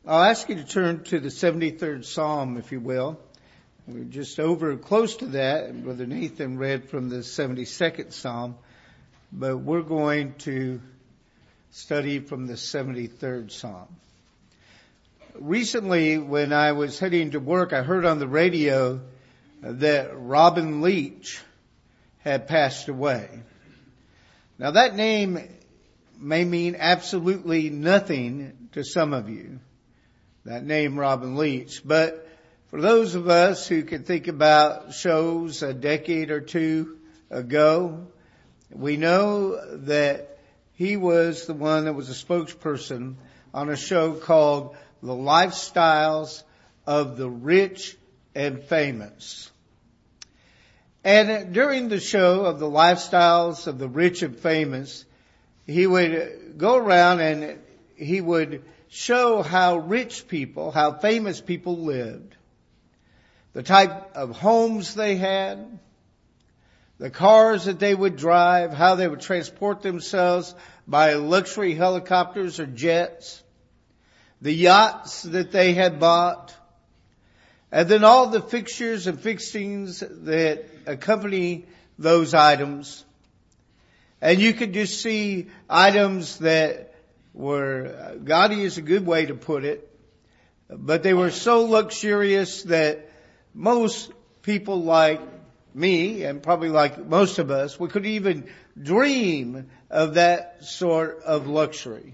I'll ask you to turn to the 73rd Psalm, if you will. We're just over close to that. Brother Nathan read from the 72nd Psalm, but we're going to study from the 73rd Psalm. Recently, when I was heading to work, I heard on the radio that Robin Leach had passed away. Now that name may mean absolutely nothing to some of you, that name Robin Leach, but for those of us who can think about shows a decade or two ago, we know that he was the one that was a spokesperson on a show called The Lifestyles of the Rich and Famous. And during the show of The Lifestyles of the Rich and Famous, he would go around and he would show how rich people, how famous people lived, the type of homes they had, the cars that they would drive, how they would transport themselves by luxury helicopters or jets, the yachts that they had bought, and then all the fixtures and fixings that accompany those items. And you could just see items that were, gaudy is a good way to put it, but they were so luxurious that most people like me, and probably like most of us, we couldn't even dream of that sort of luxury.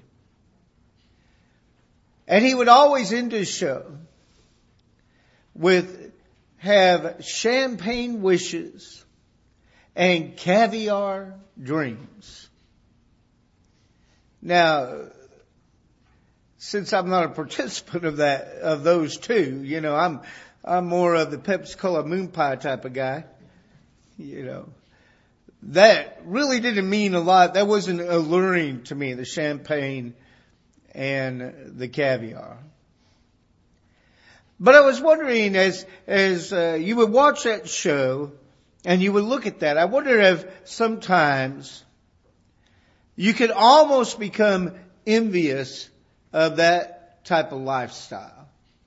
And he would always end his show with have champagne wishes and caviar dreams. Now, since I'm not a participant of those two, I'm more of the Pepsi Cola moon pie type of guy. That really didn't mean a lot. That wasn't alluring to me, the champagne and the caviar. But I was wondering, as you would watch that show and you would look at that, I wonder if sometimes you could almost become envious of that type of lifestyle.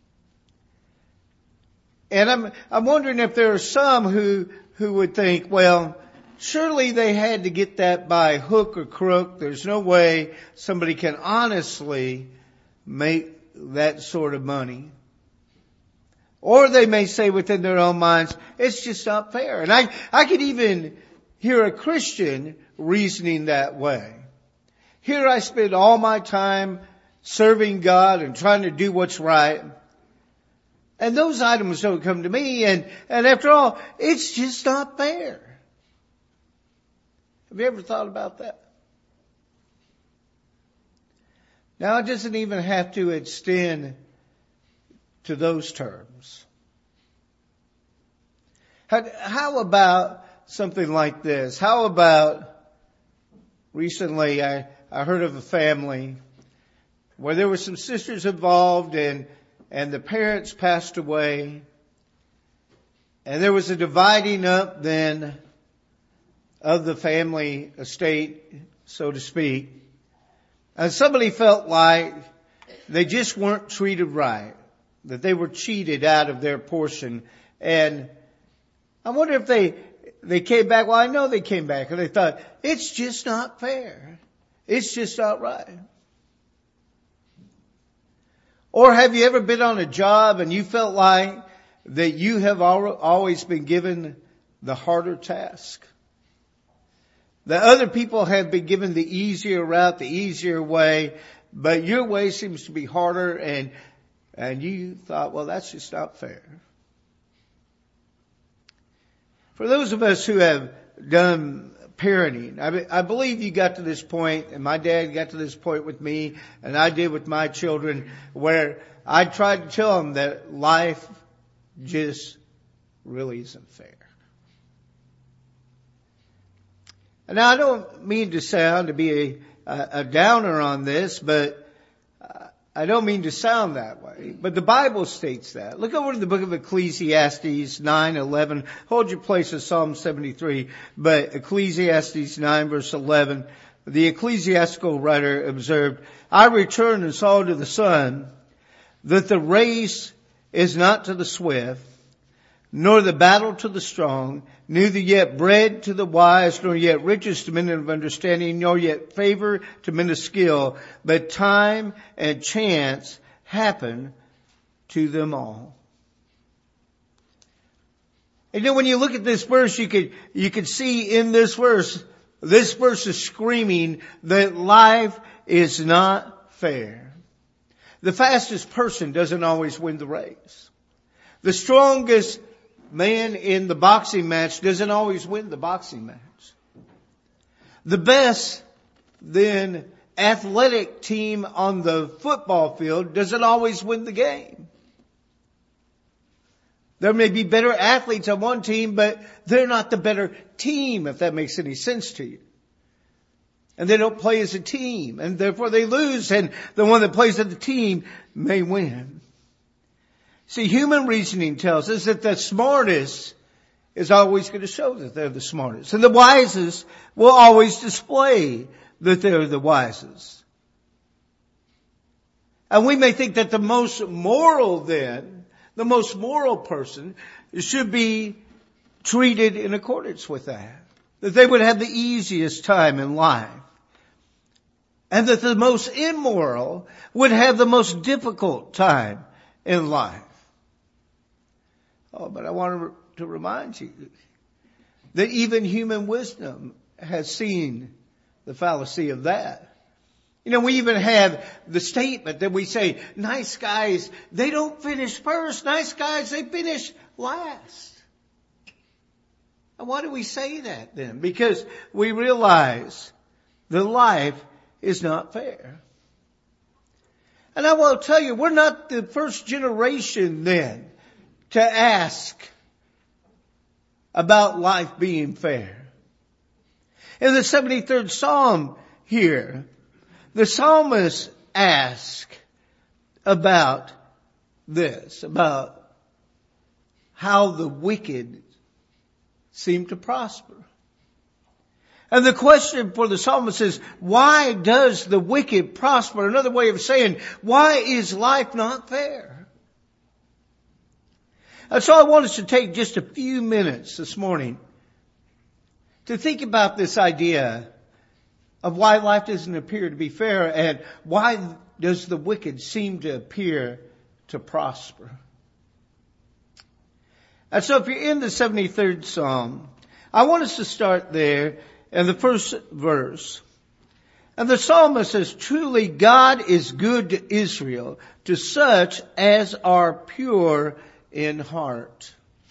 And I'm wondering if there are some who would think, well, surely they had to get that by hook or crook. There's no way somebody can honestly make that sort of money. Or they may say within their own minds, it's just not fair. And I could even hear a Christian reasoning that way. Here I spend all my time serving God and trying to do what's right. And those items don't come to me. And after all, it's just not fair. Have you ever thought about that? Now, it doesn't even have to extend to those terms. How about something like this? How about recently I heard of a family where there were some sisters involved and the parents passed away, and there was a dividing up then of the family estate, so to speak. And somebody felt like they just weren't treated right, that they were cheated out of their portion. And I wonder if they came back. Well, I know they came back and they thought, it's just not fair. It's just not right. Or have you ever been on a job and you felt like that you have always been given the harder task? That other people have been given the easier route, the easier way, but your way seems to be harder, and you thought, well, that's just not fair. For those of us who have done parenting, I believe you got to this point, and my dad got to this point with me, and I did with my children, where I tried to tell them that life just really isn't fair. And now I don't mean to be a downer on this, but I don't mean to sound that way. But the Bible states that. Look over to the book of Ecclesiastes 9:11. Hold your place in Psalm 73. But Ecclesiastes 9 verse 11, the ecclesiastical writer observed, I returned and saw under the sun that the race is not to the swift, nor the battle to the strong, neither yet bread to the wise, nor yet riches to men of understanding, nor yet favor to men of skill, but time and chance happen to them all. And when you look at this verse, you could see in this verse is screaming that life is not fair. The fastest person doesn't always win the race. The strongest man in the boxing match doesn't always win the boxing match. The best then athletic team on the football field doesn't always win the game. There may be better athletes on one team, but they're not the better team, if that makes any sense to you. And they don't play as a team, and therefore they lose, and the one that plays as the team may win. See, human reasoning tells us that the smartest is always going to show that they're the smartest. And the wisest will always display that they're the wisest. And we may think that the most moral person should be treated in accordance with that. That they would have the easiest time in life. And that the most immoral would have the most difficult time in life. Oh, but I want to remind you that even human wisdom has seen the fallacy of that. We even have the statement that we say, nice guys, they don't finish first. Nice guys, they finish last. And why do we say that then? Because we realize that life is not fair. And I will tell you, we're not the first generation then to ask about life being fair. In the 73rd Psalm here, the psalmist asks about this, about how the wicked seem to prosper. And the question for the psalmist is, why does the wicked prosper? Another way of saying, why is life not fair? And so I want us to take just a few minutes this morning to think about this idea of why life doesn't appear to be fair and why does the wicked seem to appear to prosper. And so if you're in the 73rd Psalm, I want us to start there in the first verse. And the psalmist says, truly God is good to Israel, to such as are pure in heart.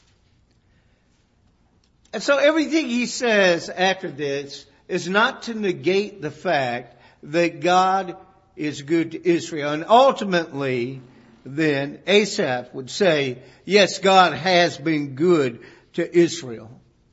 And so everything he says after this is not to negate the fact that God is good to Israel. And ultimately, then, Asaph would say, yes, God has been good to Israel.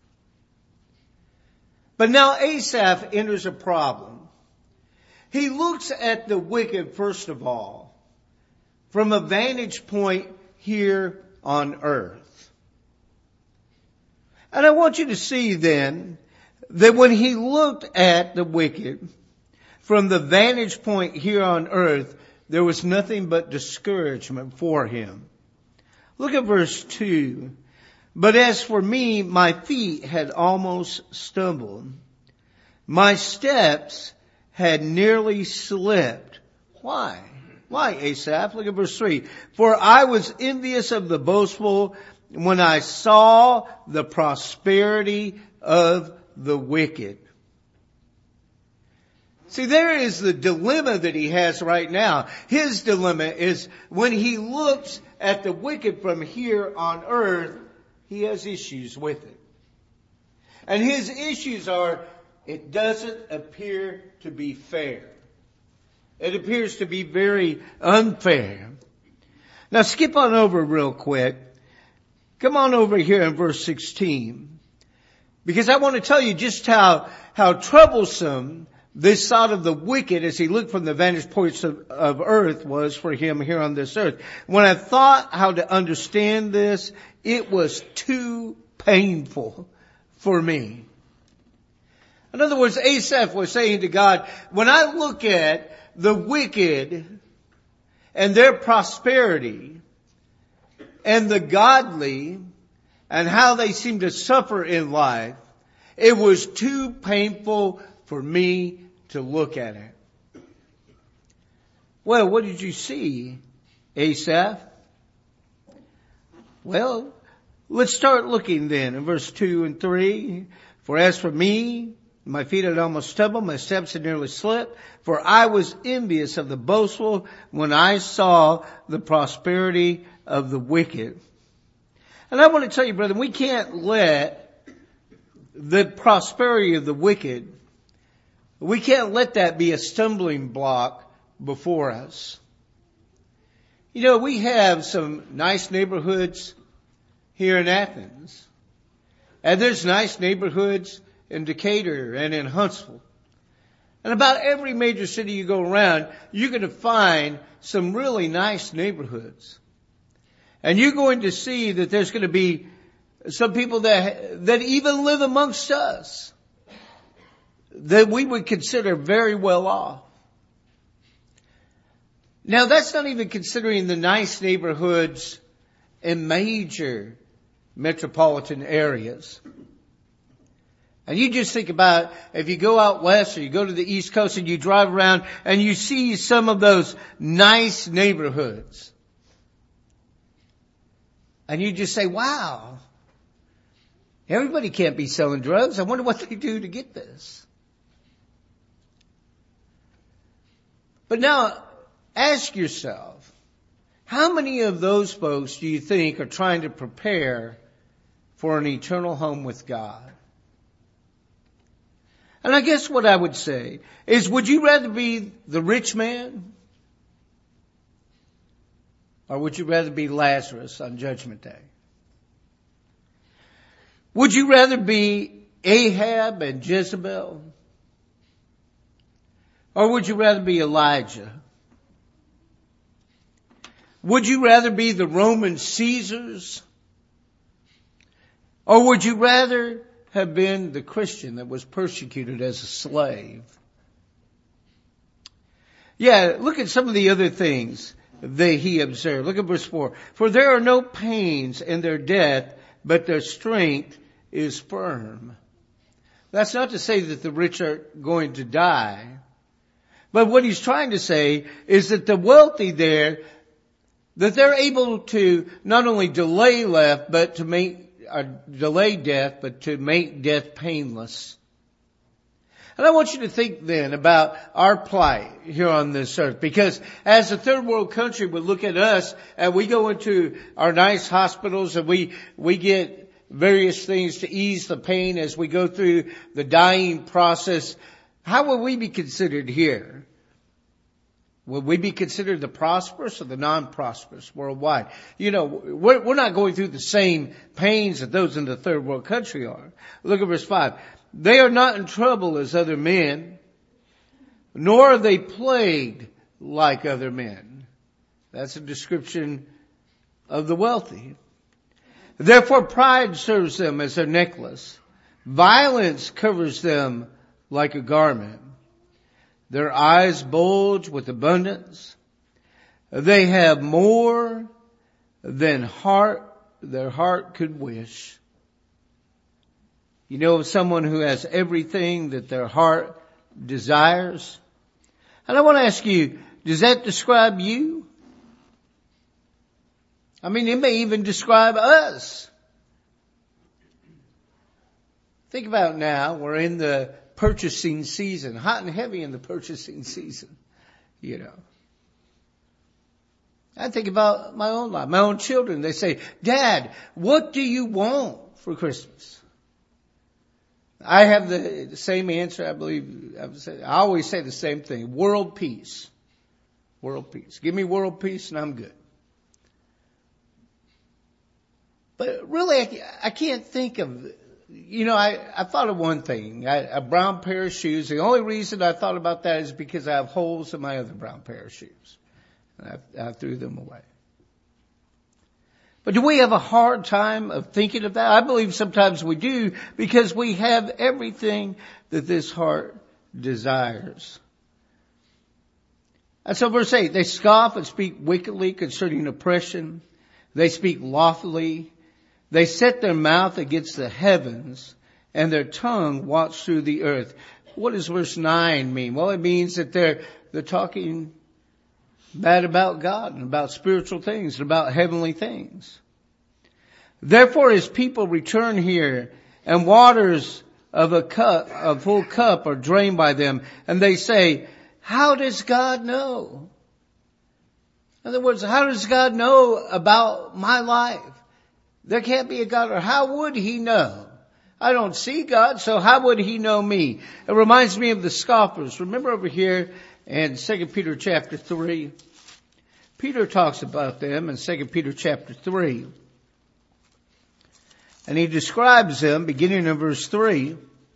But now Asaph enters a problem. He looks at the wicked, first of all, from a vantage point here on earth. And I want you to see then that when he looked at the wicked from the vantage point here on earth, there was nothing but discouragement for him. Look at verse 2. But as for me, my feet had almost stumbled. My steps had nearly slipped. Why? Why, Asaph? Look at verse 3. For I was envious of the boastful when I saw the prosperity of the wicked. See, there is the dilemma that he has right now. His dilemma is when he looks at the wicked from here on earth, he has issues with it. And his issues are, it doesn't appear to be fair. It appears to be very unfair. Now skip on over real quick. Come on over here in verse 16. Because I want to tell you just how troublesome this thought of the wicked as he looked from the vantage points of earth was for him here on this earth. When I thought how to understand this, it was too painful for me. In other words, Asaph was saying to God, when I look at the wicked, and their prosperity and the godly and how they seem to suffer in life, it was too painful for me to look at it. Well, what did you see, Asaph? Well, let's start looking then in verse 2 and 3. For as for me, my feet had almost stumbled, my steps had nearly slipped, for I was envious of the boastful when I saw the prosperity of the wicked. And I want to tell you, brother, we can't let the prosperity of the wicked, we can't let that be a stumbling block before us. You know, we have some nice neighborhoods here in Athens. And there's nice neighborhoods in Decatur and in Huntsville. And about every major city you go around, you're going to find some really nice neighborhoods. And you're going to see that there's going to be some people that even live amongst us that we would consider very well off. Now, that's not even considering the nice neighborhoods in major metropolitan areas. And you just think about if you go out west or you go to the East Coast and you drive around and you see some of those nice neighborhoods. And you just say, wow, everybody can't be selling drugs. I wonder what they do to get this. But now, ask yourself, how many of those folks do you think are trying to prepare for an eternal home with God? And I guess what I would say is, would you rather be the rich man? Or would you rather be Lazarus on Judgment Day? Would you rather be Ahab and Jezebel? Or would you rather be Elijah? Would you rather be the Roman Caesars? Or would you rather have been the Christian that was persecuted as a slave? Yeah, look at some of the other things that he observed. Look at verse 4. For there are no pains in their death, but their strength is firm. That's not to say that the rich are going to die. But what he's trying to say is that the wealthy there, that they're able to not only delay death, but to make death painless. And I want you to think then about our plight here on this earth, because as a third world country would look at us and we go into our nice hospitals and we get various things to ease the pain as we go through the dying process, how will we be considered here? Will we be considered the prosperous or the non-prosperous worldwide? You know, we're not going through the same pains that those in the third world country are. Look at verse 5. They are not in trouble as other men, nor are they plagued like other men. That's a description of the wealthy. Therefore pride serves them as their necklace. Violence covers them like a garment. Their eyes bulge with abundance. They have more than their heart could wish. You know of someone who has everything that their heart desires? And I want to ask you, does that describe you? I mean, it may even describe us. Think about now, we're in the purchasing season, hot and heavy in the purchasing season, you know. I think about my own life, my own children. They say, Dad, what do you want for Christmas? I have the same answer, I believe. I always say the same thing. World peace. World peace. Give me world peace and I'm good. But really, I can't think of, you know, I thought of one thing. A brown pair of shoes. The only reason I thought about that is because I have holes in my other brown pair of shoes. And I threw them away. But do we have a hard time of thinking of that? I believe sometimes we do, because we have everything that this heart desires. And so verse 8, they scoff and speak wickedly concerning oppression. They speak loftily. They set their mouth against the heavens, and their tongue walks through the earth. What does verse 9 mean? Well, it means that they're talking bad about God and about spiritual things and about heavenly things. Therefore his people return here, and waters of a full cup are drained by them, and they say, how does God know? In other words, how does God know about my life? There can't be a God, or how would he know? I don't see God, so how would he know me? It reminds me of the scoffers. Remember over here in 2 Peter chapter 3? Peter talks about them in 2 Peter chapter 3. And he describes them beginning in verse 3.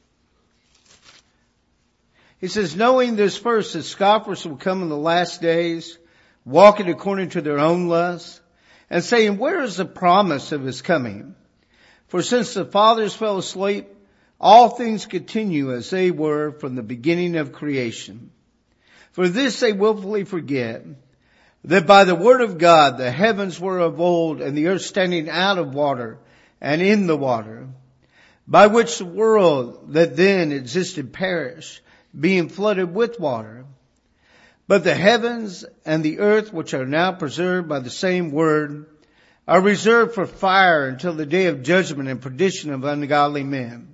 He says, knowing this first, that scoffers will come in the last days, walking according to their own lusts, and saying, where is the promise of his coming? For since the fathers fell asleep, all things continue as they were from the beginning of creation. For this they willfully forget, that by the word of God the heavens were of old, and the earth standing out of water and in the water, by which the world that then existed perished, being flooded with water. But the heavens and the earth, which are now preserved by the same word, are reserved for fire until the day of judgment and perdition of ungodly men.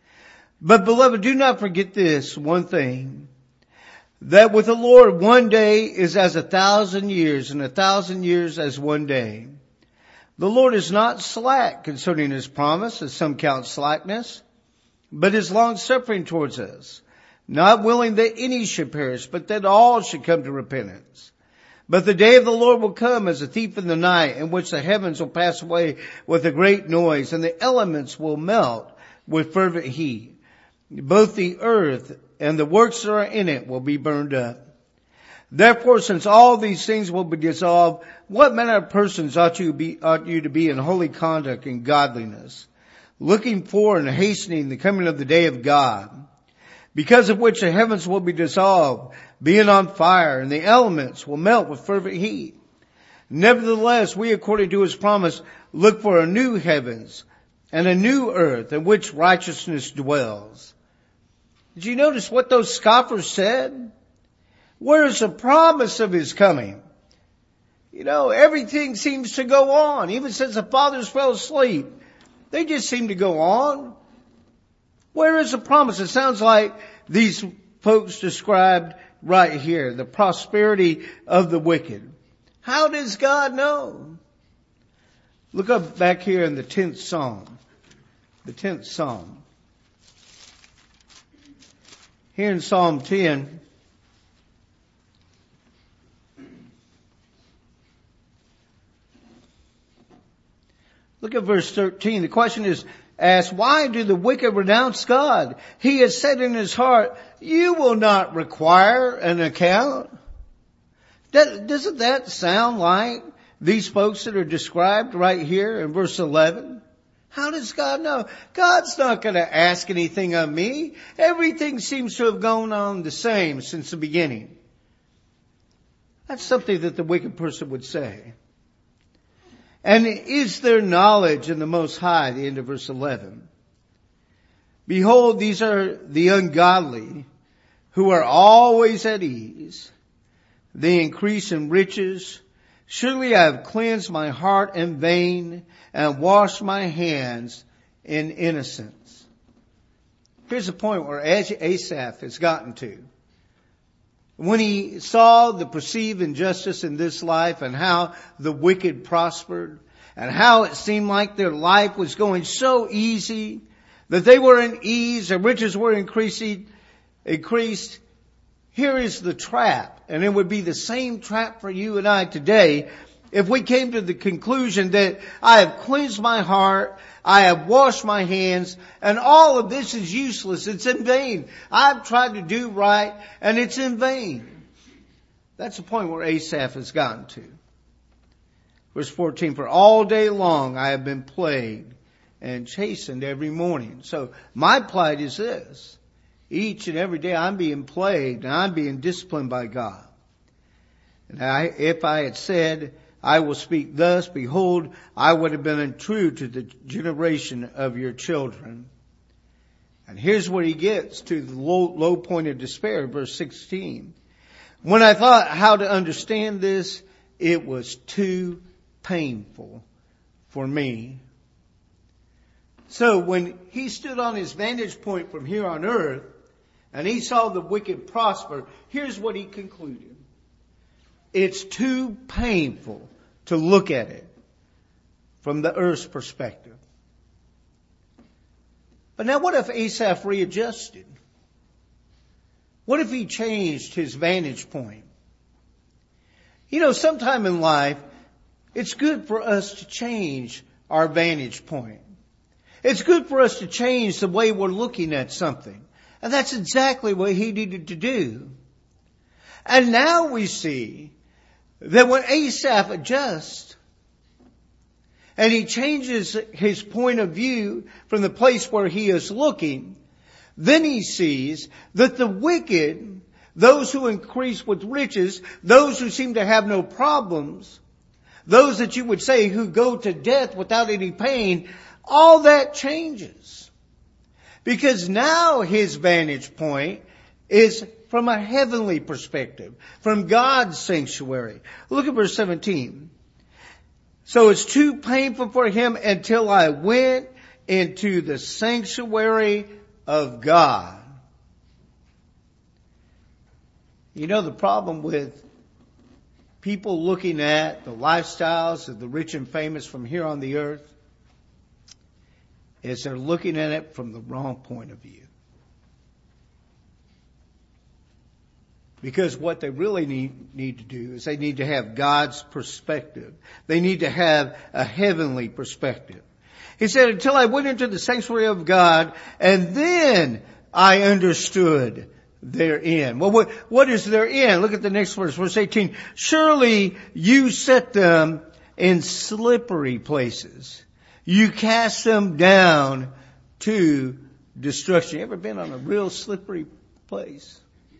But beloved, do not forget this one thing, that with the Lord 1 day is as 1,000 years, and 1,000 years as 1 day. The Lord is not slack concerning his promise, as some count slackness, but is long-suffering towards us, not willing that any should perish, but that all should come to repentance. But the day of the Lord will come as a thief in the night, in which the heavens will pass away with a great noise, and the elements will melt with fervent heat. Both the earth and the works that are in it will be burned up. Therefore, since all these things will be dissolved, what manner of persons ought you to be in holy conduct and godliness, looking for and hastening the coming of the day of God, because of which the heavens will be dissolved, being on fire, and the elements will melt with fervent heat. Nevertheless, we, according to his promise, look for a new heavens and a new earth in which righteousness dwells. Did you notice what those scoffers said? Where is the promise of his coming? You know, everything seems to go on. Even since the fathers fell asleep, they just seem to go on. Where is the promise? It sounds like these folks described right here, the prosperity of the wicked. How does God know? Look up back here in the 10th Psalm. The 10th Psalm. Here in Psalm 10, look at verse 13. The question is asked, why do the wicked renounce God? He has said in his heart, you will not require an account. Doesn't that sound like these folks that are described right here in verse 11? How does God know? God's not going to ask anything of me. Everything seems to have gone on the same since the beginning. That's something that the wicked person would say. And is there knowledge in the Most High, the end of verse 11? Behold, these are the ungodly who are always at ease. They increase in riches. Surely I have cleansed my heart in vain and washed my hands in innocence. Here's the point where Asaph has gotten to. When he saw the perceived injustice in this life and how the wicked prospered and how it seemed like their life was going so easy, that they were in ease, their riches were increased, here is the trap. And it would be the same trap for you and I today if we came to the conclusion that I have cleansed my heart, I have washed my hands, and all of this is useless. It's in vain. I've tried to do right, and it's in vain. That's the point where Asaph has gotten to. Verse 14, for all day long I have been plagued and chastened every morning. So my plight is this. Each and every day I'm being plagued and I'm being disciplined by God. And if I had said, I will speak thus, behold, I would have been untrue to the generation of your children. And here's where he gets to the low point of despair, verse 16. When I thought how to understand this, it was too painful for me. So when he stood on his vantage point from here on earth, and he saw the wicked prosper, here's what he concluded. It's too painful to look at it from the earth's perspective. But now what if Asaph readjusted? What if he changed his vantage point? You know, sometime in life, it's good for us to change our vantage point. It's good for us to change the way we're looking at something. And that's exactly what he needed to do. And now we see that when Asaph adjusts and he changes his point of view from the place where he is looking, then he sees that the wicked, those who increase with riches, those who seem to have no problems, those that you would say who go to death without any pain, all that changes. Because now his vantage point is from a heavenly perspective, from God's sanctuary. Look at verse 17. So it's too painful for him until I went into the sanctuary of God. You know, the problem with people looking at the lifestyles of the rich and famous from here on the earth is they're looking at it from the wrong point of view. Because what they really need to do is they need to have God's perspective. They need to have a heavenly perspective. He said, until I went into the sanctuary of God, and then I understood their end. Well, what is their end? Look at the next verse, verse 18. Surely you set them in slippery places. You cast them down to destruction. You ever been on a real slippery place?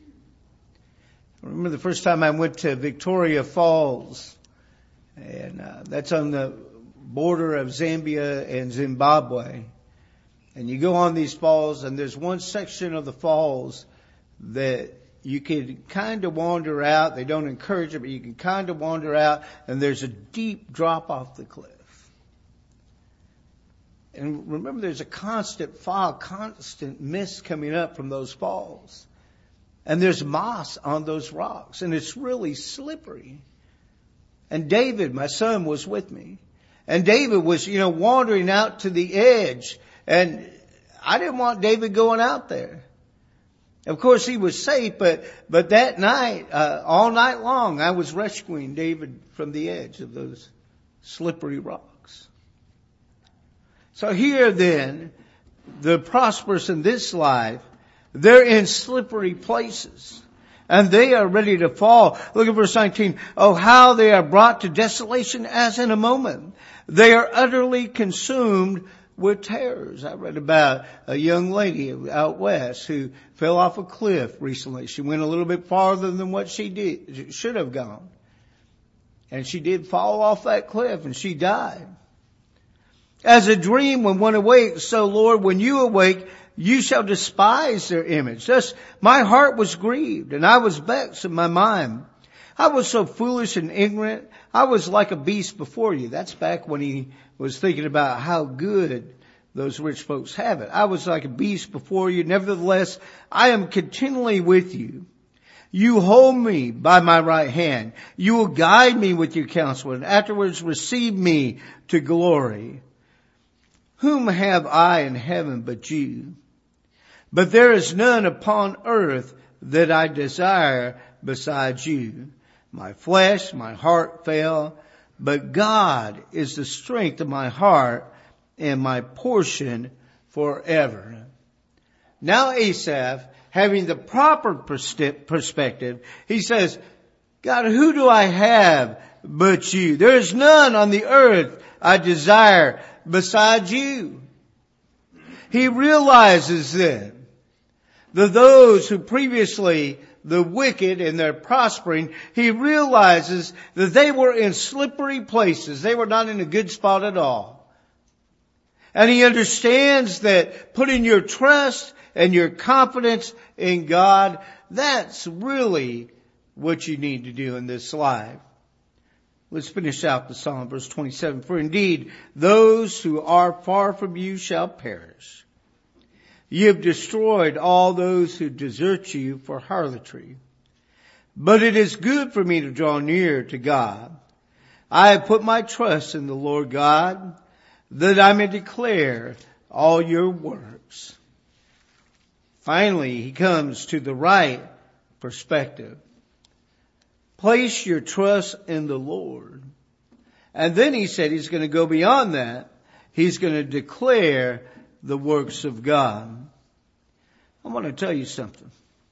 I remember the first time I went to Victoria Falls, and that's on the border of Zambia and Zimbabwe. And you go on these falls, and there's one section of the falls that you can kind of wander out. They don't encourage it, but you can kind of wander out, and there's a deep drop off the cliff. And remember, there's a constant fog, constant mist coming up from those falls. And there's moss on those rocks, and it's really slippery. And David, my son, was with me. And David was, wandering out to the edge. And I didn't want David going out there. Of course, he was safe, but that night, all night long, I was rescuing David from the edge of those slippery rocks. So here then, the prosperous in this life, they're in slippery places. And they are ready to fall. Look at verse 19. Oh, how they are brought to desolation as in a moment. They are utterly consumed with terrors. I read about a young lady out west who fell off a cliff recently. She went a little bit farther than what she should have gone. And she did fall off that cliff and she died. As a dream when one awakes, so Lord, when you awake, you shall despise their image. Thus my heart was grieved, and I was vexed in my mind. I was so foolish and ignorant. I was like a beast before you. That's back when he was thinking about how good those rich folks have it. I was like a beast before you. Nevertheless, I am continually with you. You hold me by my right hand. You will guide me with your counsel, and afterwards receive me to glory. Whom have I in heaven but you? But there is none upon earth that I desire besides you. My flesh, my heart fail, but God is the strength of my heart and my portion forever. Now Asaph, having the proper perspective, he says, God, who do I have but you? There is none on the earth I desire besides you. He realizes then that those who previously the wicked and their prospering, he realizes that they were in slippery places. They were not in a good spot at all. And he understands that putting your trust and your confidence in God, that's really what you need to do in this life. Let's finish out the Psalm, verse 27. For indeed, those who are far from you shall perish. You have destroyed all those who desert you for harlotry. But it is good for me to draw near to God. I have put my trust in the Lord God, that I may declare all your works. Finally, he comes to the right perspective. Place your trust in the Lord. And then he said he's going to go beyond that. He's going to declare the works of God. I want to tell you something.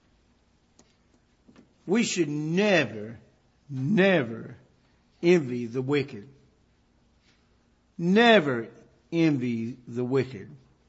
We should never, never envy the wicked. Never envy the wicked.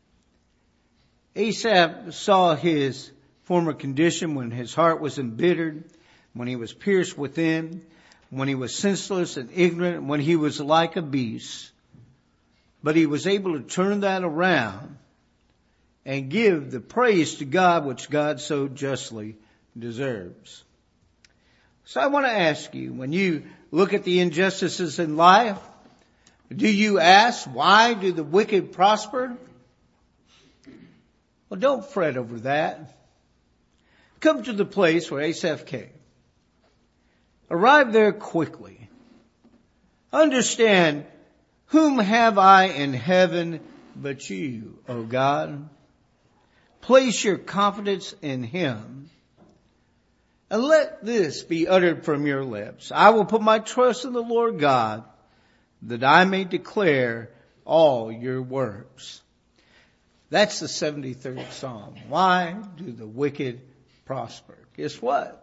Asaph saw his former condition when his heart was embittered, when he was pierced within, when he was senseless and ignorant, when he was like a beast. But he was able to turn that around and give the praise to God which God so justly deserves. So I want to ask you, when you look at the injustices in life, do you ask, why do the wicked prosper? Well, don't fret over that. Come to the place where Asaph came. Arrive there quickly. Understand, whom have I in heaven but you, O God? Place your confidence in Him. And let this be uttered from your lips. I will put my trust in the Lord God, that I may declare all your works. That's the 73rd Psalm. Why do the wicked prosper? Guess what?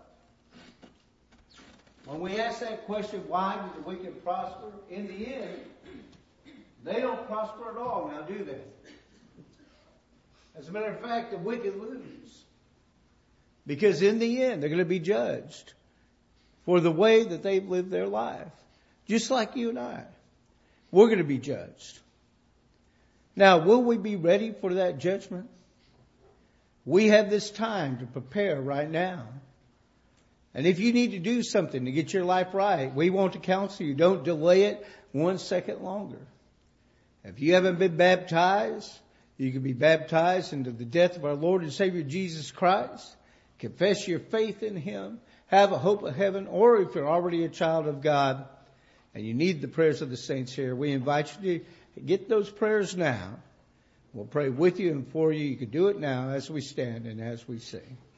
When we ask that question, why do the wicked prosper? In the end, they don't prosper at all now, do they? As a matter of fact, the wicked lose. Because in the end, they're going to be judged for the way that they've lived their life. Just like you and I. We're going to be judged. Now, will we be ready for that judgment? We have this time to prepare right now. And if you need to do something to get your life right, we want to counsel you. Don't delay it 1 second longer. If you haven't been baptized, you can be baptized into the death of our Lord and Savior Jesus Christ. Confess your faith in Him. Have a hope of heaven. Or if you're already a child of God and you need the prayers of the saints here, we invite you to get those prayers now. We'll pray with you and for you. You can do it now as we stand and as we sing.